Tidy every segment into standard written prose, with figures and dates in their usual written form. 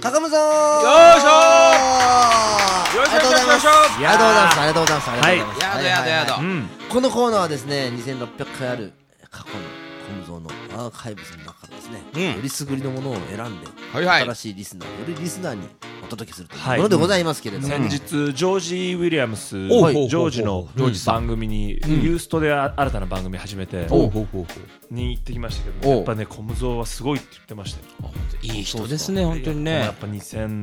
かかむぞー。 よいしょー。よいしょよいしょよいしょ。 ありがとうございます。ありがとうございます。 はいやだ。このコーナーはですね、2600回ある過去のコムゾーのアーカイブスの中からですね、よりすぐりのものを選んで、新しいリスナー、よりリスナーにお届けするというものでございますけれども、 先日ジョージ・ウィリアムス、ジョージの番組にユーストで新たな番組始めてに行ってきましたけど、やっぱねコムゾーはすごいって言ってましたよ。 いい人ですね、本当にね。 やっぱ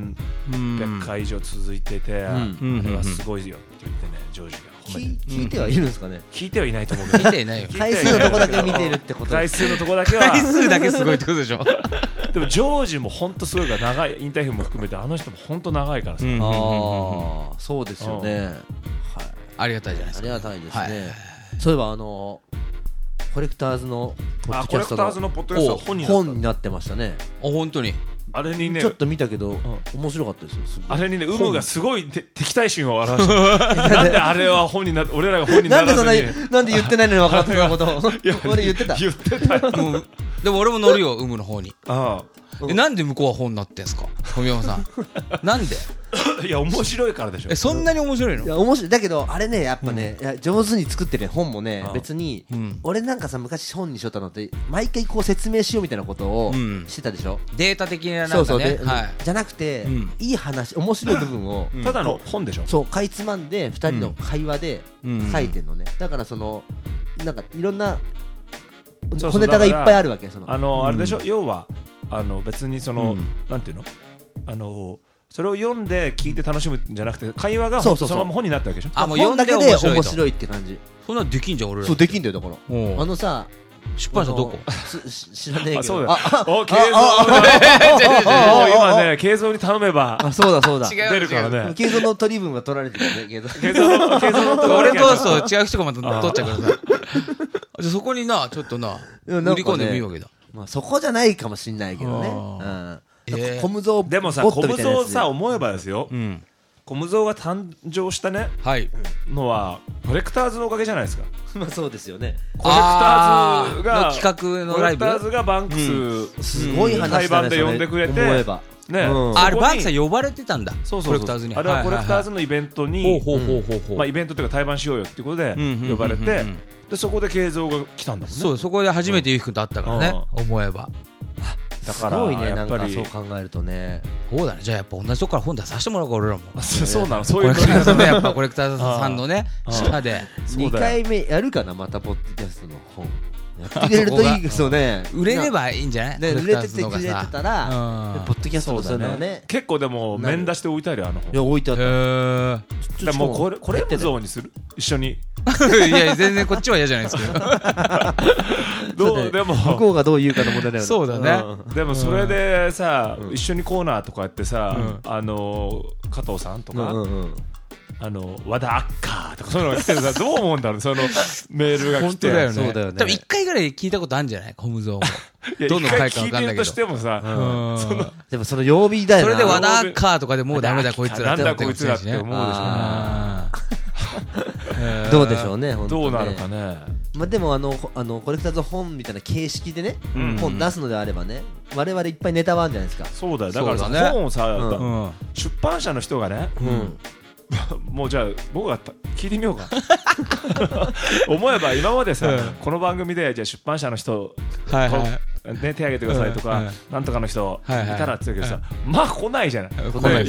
2600回以上続いてて、あれはすごいよって言ってね、ジョージが聞いてはいるんですかね。 聞いてはいないと思うけど、 見てないよ。 回数のとこだけ見てるってこと。 回数のとこだけは回数だけすごいってことでしょ。 でもジョージも本当すごいから、長いインタビューも含めてあの人も本当長いからさ。 ああ、そうですよね。はい。 ありがたいじゃないですか。 ありがたいですね。そういえばコレクターズのポッドキャストの本になってましたね。 あ、本当に。 あれにね、 ちょっと見たけど面白かったですよ。 あれにね、ウムがすごい敵対心を表してなんであれは本になって、俺らが本にならずになんで言ってないのに分かってたことを俺言ってたよ。 でも俺も乗るよ、ウムの方に。 ああ、なんで向こうは本になってんすか、富山さん。なんで。 いや、面白いからでしょ。 そんなに面白いの。 いや、面白い。だけどあれね、やっぱね、上手に作ってる本もね、別に俺なんかさ、昔本にしよったのって毎回こう説明しようみたいなことをしてたでしょ。 データ的ななんかね、 じゃなくていい話、面白い部分をただの本でしょ。 そう、かいつまんで2人の会話で書いてんのね。だからなんかいろんな小ネタがいっぱいあるわけ。 あれでしょ、要は別になんていうの、それを読んで聞いて楽しむんじゃなくて、会話がそのまま本になったわけでしょ。 あ、もう読んだけで面白いって感じ。 そんなできんじゃん俺ら。 そう、できんだよ。だからさ、 出版社どこ知らねえけど。 そうだ。お、慶三今ね、慶三に頼めばそうだ出るからね。 慶三の取り分が取られてるね。慶三の俺とそう違う人がまた取っちゃうからさ。じゃそこにな、ちょっとな、売り込んでもいいわけだ。 まあそこじゃないかもしんないけどね。コムゾーでもさ、コムゾーさ、思えばですよ、コムゾーが誕生したねのはコレクターズのおかげじゃないですか。 まあそうですよね。 コレクターズが企画のライブ、 コレクターズがバンクスすごい話だね。 対バンで呼んでくれてね、 あれバンクスは呼ばれてたんだ。 そうコレクターズに。 あれはコレクターズのイベントに、まあイベントというか対バンしようよっていうことで呼ばれて、でそこで慶三が来たんだもんね。 そう、そこで初めてゆうきくんと会ったからね、思えば。 だからすごいね、なんかそう考えるとね。 そうだね。じゃあやっぱ同じとこから本出させてもらうから俺らも。 そうなの、そういうコレクターズね、やっぱコレクターズさんのね下で 2回目やるかな、またポッドキャストの本やってくれるといいですよね。 売れればいいんじゃない。 売れてくれてたらポッドキャストもそういうのね。 結構でも面出して置いてあるよ、あの本。 いや、置いてあった。 もうこれゾーンにする、一緒に。 いや全然こっちは嫌じゃないですけど。でも向こうがどう言うかの問題だよね。 そうだね。 でもそれでさ、一緒にコーナーとかやってさ、加藤さんとか和田アッカーとかそういうのが来てるさ、どう思うんだろう、そのメールが来て。 本当だよね。 そうだよね。 多分1回ぐらい聞いたことあるんじゃない、コムゾーも。どの回か分かんないけど。 としてもさ、 でもその曜日だよな。 それで和田アッカーとかでもうダメだこいつらってなんだこいつらって思うでしょうね。 どうでしょうね、 どうなるかね。 まあでもコレクターズ本みたいな形式でね、本出すのであればね、我々いっぱいネタはあるんじゃないですか。 そうだよ。だからさ、本をさ、出版社の人がね、もうじゃあ僕が聞いてみようか。思えば今までさ、この番組でじゃあ出版社の人ね、手挙げてくださいとか、なんとかの人いたらって言うけどさ、まあ来ないじゃない。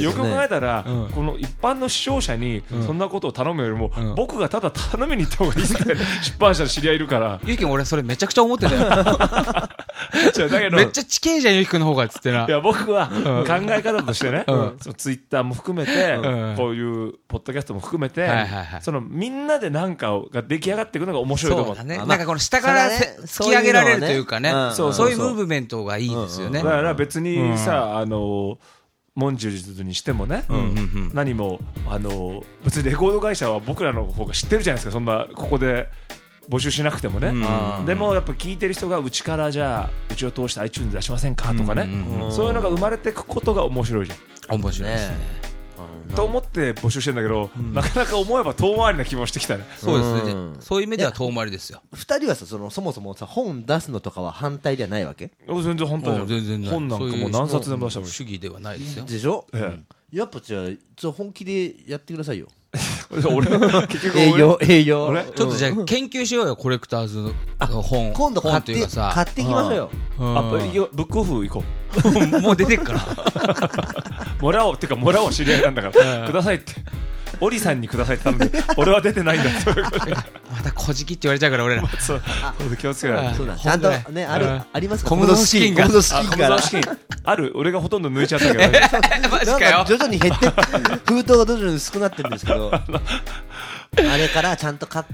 よく考えたら、この一般の視聴者にそんなことを頼むよりも、僕がただ頼みに行った方がいいって出版社の知り合いいるから。 ゆうきくん、俺それめちゃくちゃ思ってたよ。めっちゃ地形じゃん、ゆうきくんの方がっつってな。 いや、僕は考え方としてね、ツイッターも含めて、こういうポッドキャストも含めて、みんなで何かが出来上がっていくのが面白いと思う。 なんかこの下から突き上げられるというかね、そういうムーブメントがいいですよね。 だから別にさ、モンジューズにしてもね、何も別にレコード会社は僕らの方が知ってるじゃないですか。そんなここで募集しなくてもね。でもやっぱ聞いてる人がうちからじゃあうちを通して iTunes 出しませんかとかね、そういうのが生まれていくことが面白いじゃん。 面白いですね。 と思って募集してんだけど、なかなか思えば遠回りな気もしてきたね。 そうですね。そういう意味では遠回りですよ。 2人はさ、そもそもさ、本出すのとかは反対ではないわけ？ 全然反対だよ。 全然ない。 本なんかもう何冊でも出したもん。 主義ではないですよ。 でしょ？やっぱじゃあ本気でやってくださいよ。 俺結局営業ちょっとじゃあ研究しようよ、コレクターズの本。 今度買っていきましょうよ。 ブックオフ行こう。 もう出てっからもらおうってか、もらおう知り合いなんだからくださいって、オリさんにくださいって頼んで、俺は出てないんだまたこじきって言われちゃうから俺ら。 そう気をつけない。 そうだ、ちゃんとね、ありますか？ 小室資金がある。俺がほとんど抜いちゃったけど、 マジかよ。 徐々に減って封筒が徐々に薄くなってるんですけど、あれからちゃんと買って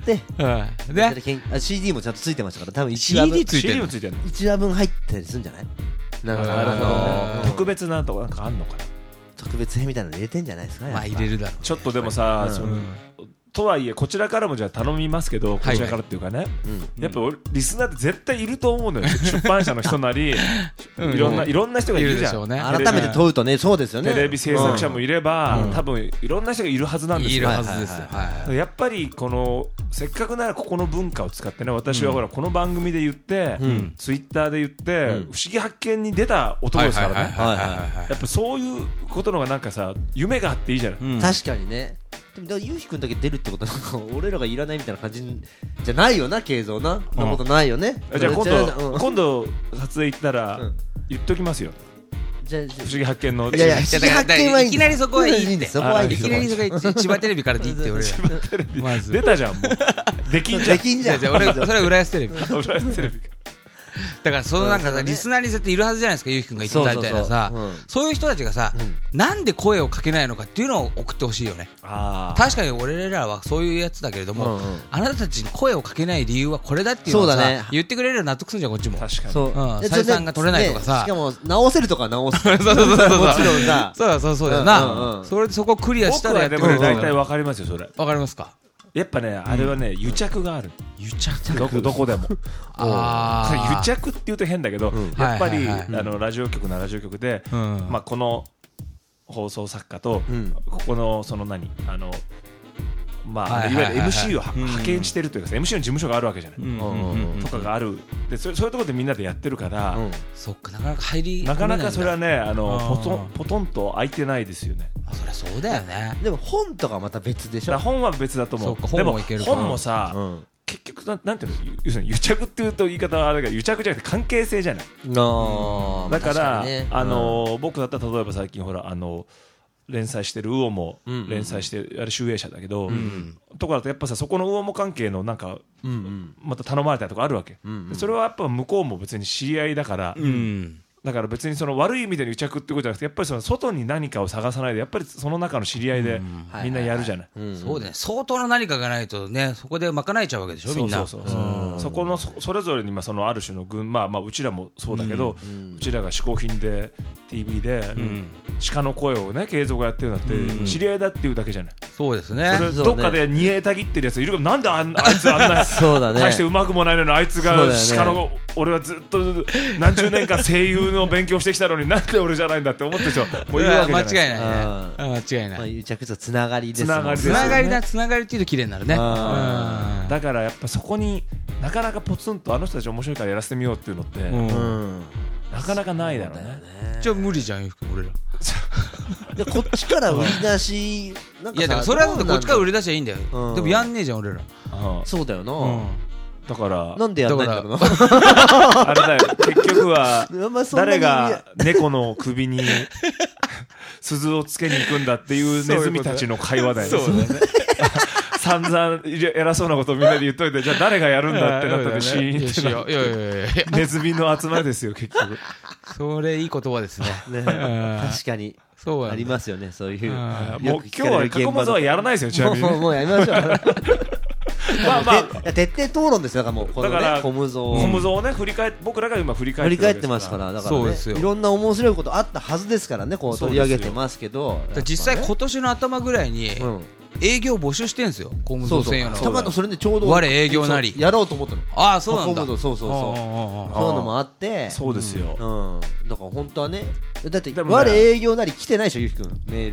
、CD もちゃんとついてましたから、多分1話分 CD もついてる。 1話分入ったりするんじゃない？ なるほど。特別なとこなんかあんのかな。 特別編みたいなの入れてんじゃないですか。 まあ入れるだろう。 ちょっとでもさ、とはいえこちらからもじゃあ頼みますけど、こちらからっていうかね、やっぱリスナーって絶対いると思うのよ。出版社の人なりいろんな人がいるじゃん。 改めて問うとね、そうですよね。 テレビ制作者もいれば多分いろんな人がいるはずなんですよ。 いるはずですよ。 やっぱりこのせっかくならここの文化を使ってね、私はほらこの番組で言ってツイッターで言って不思議発見に出た男ですからね。やっぱそういうことのがなんかさ、夢があっていいじゃない。 確かにね。でもゆうひくんだけ出るってことはなんか俺らがいらないみたいな感じじゃないよな、慶三な。そんなことないよね。 じゃあ今度撮影行ったら言っときますよ。不思議発見の。 いやいや、不思議発見はいい。 いきなりそこはいいんで。 そこはいい。 いきなりそこは千葉テレビからでいいって俺ら。 まず出たじゃん、もう。できんじゃん。 俺それは浦安テレビ。 浦安テレビ。 だからそのなんかさ、リスナーに絶対いるはずじゃないですか、ゆうひくんが言ったみたいなさ、そういう人たちがさ、なんで声をかけないのかっていうのを送ってほしいよね。確かに俺らはそういうやつだけれども、あなたたちに声をかけない理由はこれだっていうのをさ、言ってくれるよ納得するじゃん、こっちも。 確かに。 採算が取れないとかさ、 しかも直せるとか直す。 そうもちろんさ、そうだよな。そこクリアしたらやってくれる。 大体わかりますよ、それ。 わかりますか？ やっぱね、あれはね、癒着がある。 癒着どこでも。癒着って言うと変だけど、やっぱりラジオ局なラジオ局で、まあこの放送作家とここのその何まあいわゆる MC を派遣してるというか、MC の事務所があるわけじゃないとかがある。でそういうところでみんなでやってるから、 そっか、なかなか入りなかなかそれはね、ポトンと開いてないですよね。 そりゃそうだよね。 でも本とかまた別でしょ。 本は別だと思う。でも本もさ、結局なんていうの、要するに癒着っていうと言い方はあれだけど、癒着じゃなくて関係性じゃない。だから僕だったら例えば最近ほら連載してる魚も連載してあれ集英社だけど、とかだとやっぱさ、そこの魚も関係のなんかまた頼まれたりとかあるわけ。それはやっぱ向こうも別に知り合いだから。だから別にその悪い意味での癒着ってことじゃなくて、やっぱりその外に何かを探さないで、やっぱりその中の知り合いでみんなやるじゃない。 そうだね。相当な何かがないとね、そこで賄えちゃうわけでしょ、みんな。 そこのそれぞれにそのある種のまあうちらもそうだけど、うちらが嗜好品で TV で鹿の声をね、継続がやってるんだって知り合いだっていうだけじゃない。 そうですね。 それどっかで煮えたぎってるやついるけど、なんであいつあんな大してうまくもないのに、あいつが鹿の、俺はずっと何十年間声優の勉強してきたのに、なんで俺じゃないんだって思ってる人もういるわけじゃない。 間違いないね。間違いない。 癒着とつながりです。 つながりっていうと綺麗になるね。 だからやっぱそこになかなかポツンとあの人たち面白いからやらせてみようっていうのってなかなかないだろうね。 じゃあ無理じゃん、俺ら。 こっちから売り出し、いやだからそれはこっちから売り出しゃいいんだよ。でもやんねえじゃん、俺ら。 そうだよな。 だからなんでやんないんだろうな。 あれだよ、結局は誰が猫の首に鈴をつけに行くんだっていうネズミたちの会話だよね。散々偉そうなことをみんなで言っといて、じゃあ誰がやるんだってなったらシーンってな、ネズミの集まりですよ結局。 それいい言葉ですね。 確かにありますよね、そういう。 もう今日は過去物はやらないですよ、ちなみに。 もうやりましょう。まあ徹底討論ですよ。だからもうこのね、コムゾーをね、僕らが今振り返ってますから。だからね、いろんな面白いことあったはずですからね、こう取り上げてますけど、 実際今年の頭ぐらいに営業募集してんですよ、コムゾー専用の。 たまたそれでちょうど我営業なりやろうと思ったの。 ああ、そうなんだ。 そういうのもあって。 そうですよ。 だから本当はね、だって我営業なり来てないでしょ、ゆうきくんメール。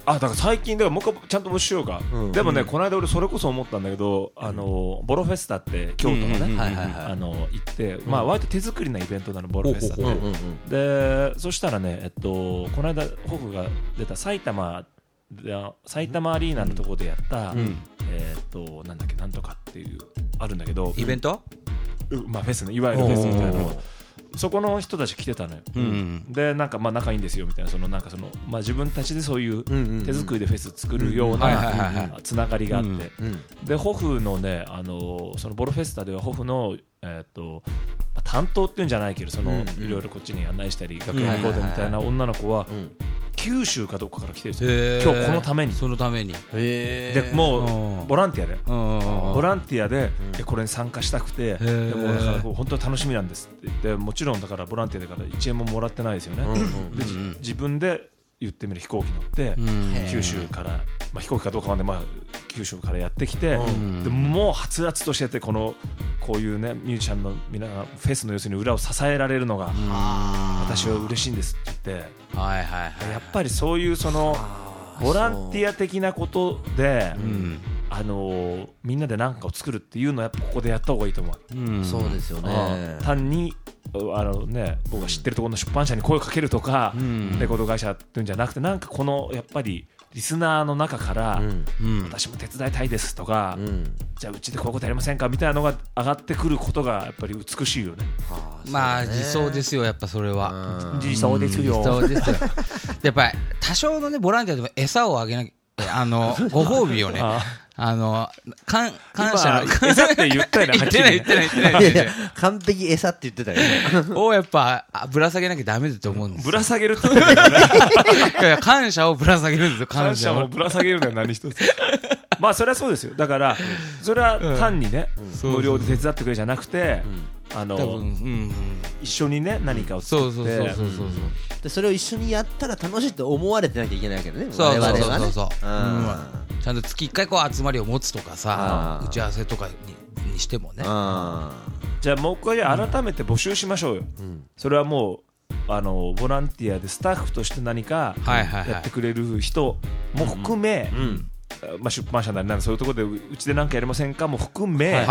だから最近だからもう一回ちゃんとしようか、でもね、この間俺それこそ思ったんだけど、ボロフェスタって京都のね行って、割と手作りなイベントなの、ボロフェスタって。でそしたらね、この間ホフが出た埼玉アリーナのところでやった、なんだっけ、なんとかっていうあるんだけど、 イベント、 フェスね、いわゆるフェスみたいなの、そこの人たち来てたのよ、でなんか仲いいんですよみたいな、なんか自分たちでそういう手作りでフェス作るようなつながりがあって、でホフのね、そのボロフェスタではホフの担当っていうんじゃないけど、いろいろこっちに案内したり楽屋に行こうみたいな女の子は九州かどっかから来てるんですよ、今日このために。 そのためにでもうボランティアでこれに参加したくて、でもだから本当に楽しみなんですって言って、もちろんだからボランティアだから1円ももらってないですよね。で自分で言ってみる飛行機乗って九州から、飛行機かどうかまで九州からやってきて、でもうはつらつとしてて、こういうねミュージシャンのみんながフェスの要するに裏を支えられるのが私は嬉しいんですって言って、やっぱりそういうボランティア的なことで、みんなで何かを作るっていうのはやっぱここでやった方がいいと思う。 そうですよね。 単に僕が知ってるところの出版社に声をかけるとか、レコード会社っていうんじゃなくて、なんかやっぱりリスナーの中から、私も手伝いたいですとか、じゃあうちでこういうことやりませんかみたいなのが上がってくることがやっぱり美しいよね。 自走ですよ、やっぱそれは。 自走ですよ。 やっぱり多少のねボランティアでも餌をあげなきゃ、ご褒美をね、感謝の餌って言ったよね。 言ってない完璧餌って言ってたよね。 をやっぱぶら下げなきゃダメだと思うんですよ。 ぶら下げるって言ってたよね。 感謝をぶら下げるんですよ。 感謝をぶら下げるのよ、何一つ。それはそうですよ。だからそれは単にね、無料で手伝ってくれじゃなくて、一緒にね何かを作って、 でそれを一緒にやったら楽しいと思われてなきゃいけないけどね。 我々はね。ちゃんと月1回集まりを持つとかさ、打ち合わせとかにしてもね。 じゃあもう一回改めて募集しましょうよ。それはもうボランティアでスタッフとして何かやってくれる人も含め、出版社なりそういうところでうちで何かやりませんかも含め、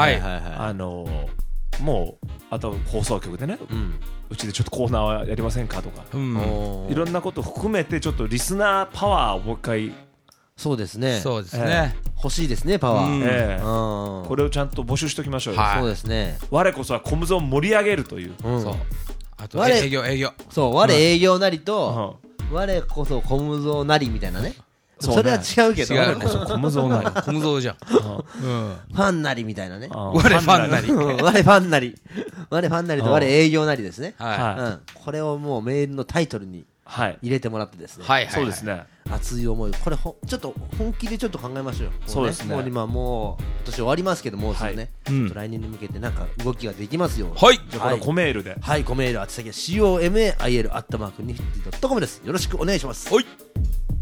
もうあと放送局でね、うちでちょっとコーナーやりませんかとか、いろんなこと含めてちょっとリスナーパワーをもう一回。 そうですね。欲しいですね、パワー。 これをちゃんと募集しておきましょうよ。 そうですね。 我こそはコムゾーン盛り上げるという。 あと営業。 そう、我営業なりと我こそコムゾーなりみたいなね。それは違うけど、 我こそコムゾーなり、 コムゾーじゃん。 ファンなりみたいなね。 我ファンなり、 我ファンなり、我ファンなりと我営業なりですね。これをもうメールのタイトルに入れてもらってですね。 そうですね。 熱い思い、これちょっと本気でちょっと考えましょうよ。 そうですね。 今もう今年終わりますけどもうすぐね、来年に向けてなんか動きができますよ。 はい。じゃあこのコメールで。 はい、コメール宛先はcomail@nifty.comです。よろしくお願いします。 はい。